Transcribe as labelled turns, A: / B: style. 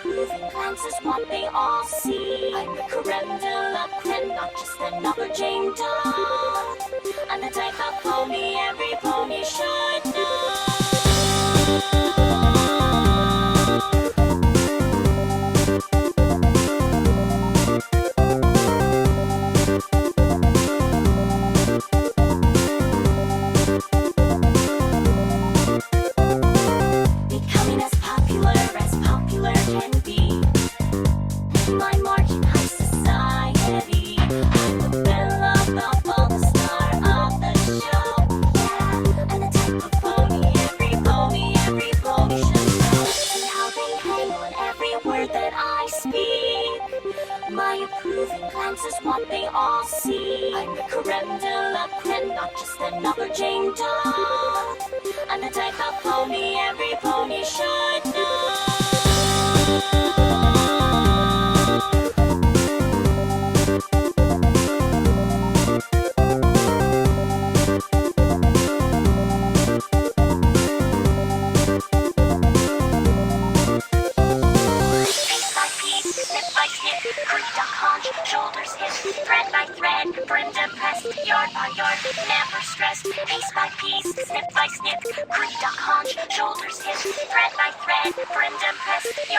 A: approving glance is what they all see. I'm the creme de la creme, not just another Jane Doe. I'm the type of pony every pony should know. Becoming as popular can be. My marching high society. I'm the belle of the ball, the star of the show. Yeah, I'm the type of pony every pony should know. See how they hang on every word that I speak. My approving glance is what they all see. I'm the creme de la creme, not just another Jane Doe. I'm the type of pony every pony should know. Shoulders hip, thread by thread, brim depressed, yard by yard, never stressed, piece by piece, snip by snip, creed on haunch, shoulders hip, thread by thread, brim depressed,